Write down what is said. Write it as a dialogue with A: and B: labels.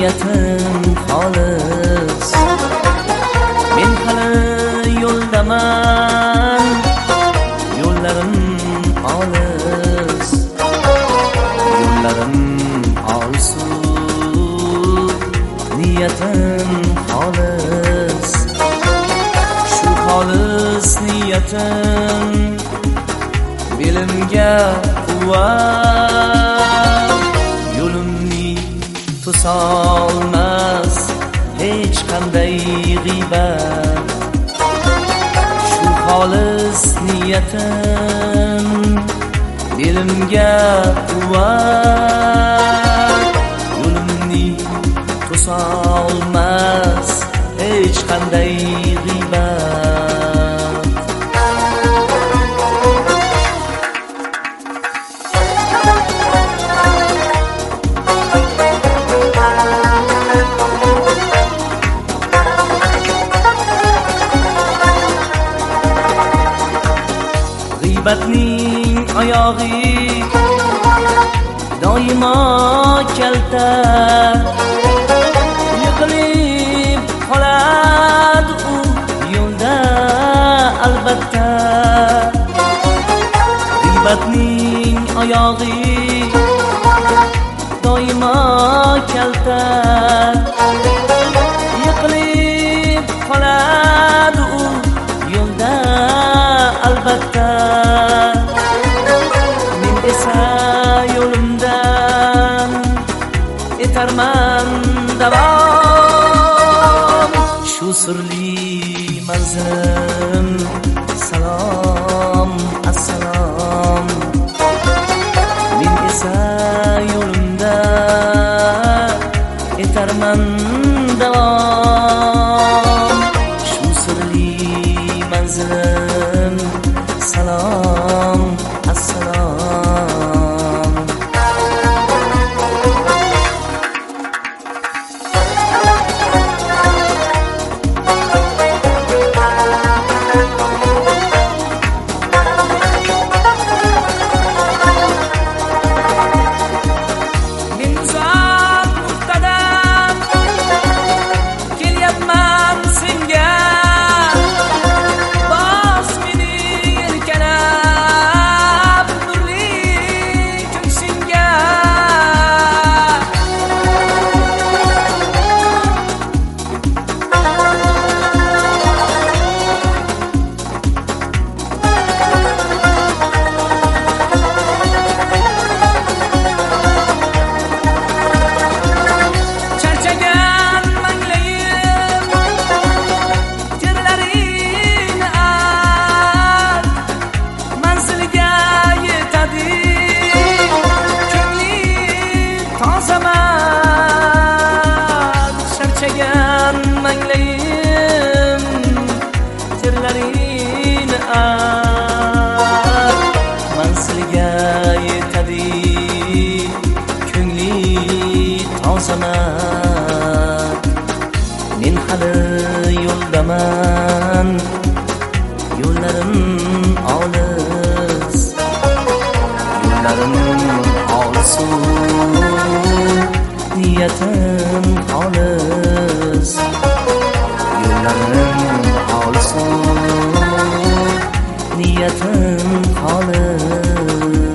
A: niyatim xolis. Men hali yo'ldaman, yo'llarim olis, yo'llarim olsun, niyatim xolis. Shu xolis niyatim belimga quvvat, yo'limni to'solmas hech qanday g'iybat. Shu xolis niyatim belimga quvvat, yo'limni to'solmas hech qanday g'iybat. G'iybatning oyog'i doimo kalta, yiqilib qoladi u yo'lda albatta. G'iybatning oyog'i doimo kalta, yiqilib qoladi u yo'lda albatta. Men esa yo'limdan etarman davom. Shu sirli manzilim salom assalom. Men esa yo'limda etarman davom. Shu sirli manzilim salom assalom. Men uzoq nuqtadan kelyapman senga, bos meni erkalab nurli ko'ksingga. Charchagan manglayim terlarini art, manziliga yetadi ko'ngli tozaman. Charchagan manglayim terlarini art, manziliga yetadi ko'ngli tozaman. Men hali yo'ldaman, yo'llarim olis, yo'llarim olsun, niyatim xolis, yo'llarim olsun, niyatim xolis.